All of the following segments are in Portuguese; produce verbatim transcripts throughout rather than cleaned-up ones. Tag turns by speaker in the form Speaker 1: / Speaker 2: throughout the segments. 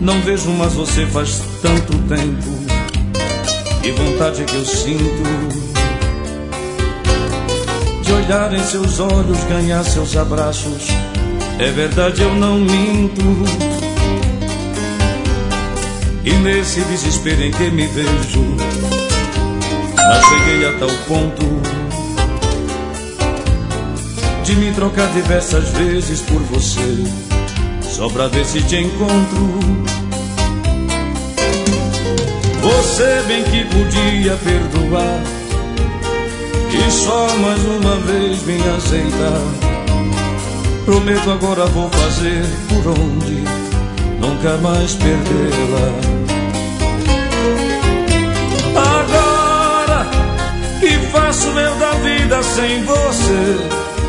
Speaker 1: Não vejo mais você faz tanto tempo. Que vontade que eu sinto de olhar em seus olhos, ganhar seus abraços. É verdade, eu não minto. E nesse desespero em que me vejo, já cheguei a tal ponto de me trocar diversas vezes por você, só pra ver se te encontro. Você bem que podia perdoar e só mais uma vez me aceitar. Prometo agora vou fazer por onde nunca mais perdê-la. Agora que faço eu da vida sem você?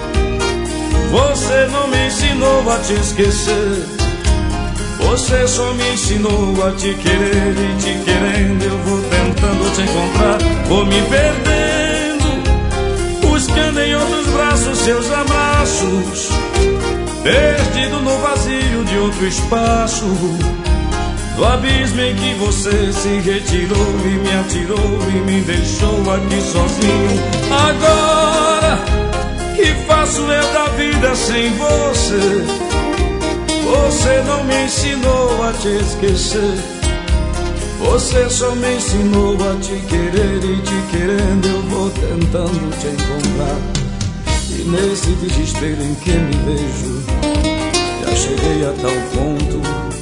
Speaker 1: Você não me ensinou a te esquecer. Você só me ensinou a te querer, e te querendo eu vou tentando te encontrar. Vou me perdendo, buscando em outros braços seus abraços, perdido no vazio de outro espaço, do abismo em que você se retirou e me atirou e me deixou aqui sozinho. Agora que faço eu da vida sem você? Você não me ensinou a te esquecer. Você só me ensinou a te querer, e te querendo eu vou tentando te encontrar. E nesse desespero em que me vejo, já cheguei a tal ponto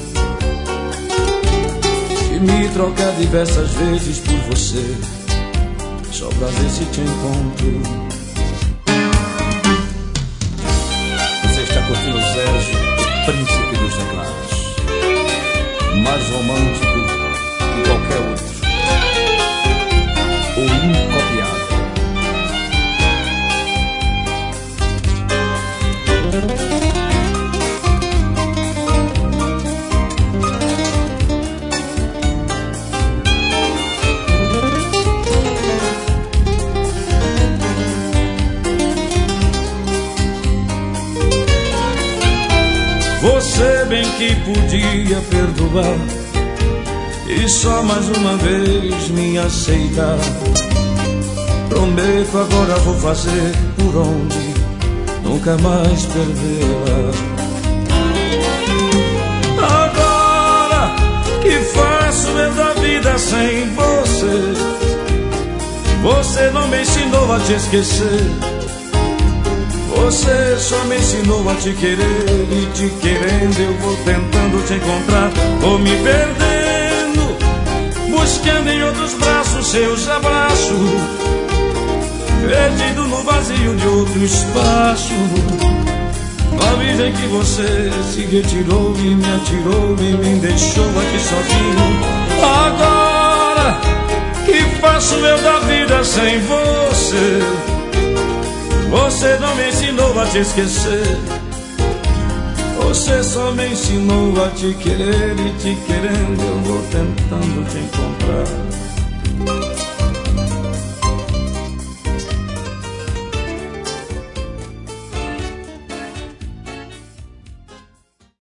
Speaker 1: de me trocar diversas vezes por você, só pra ver se te encontro. Você está curtindo o Sérgio, príncipe dos teclados, mais romântico que qualquer outro, o incopiável. Você bem que podia perdoar e só mais uma vez me aceitar. Prometo agora vou fazer por onde nunca mais perdê-la. Agora que faço eu da vida sem você? Você não me ensinou a te esquecer. Você só me ensinou a te querer, e te querendo eu vou tentando te encontrar. Vou me perdendo, buscando em outros braços seus abraços, perdido no vazio de outro espaço, no abismo em que você se retirou e me atirou e me deixou aqui sozinho. Agora que faço eu da vida sem você? Você não me ensinou a te esquecer. Você só me ensinou a te querer, e te querendo eu vou tentando te encontrar.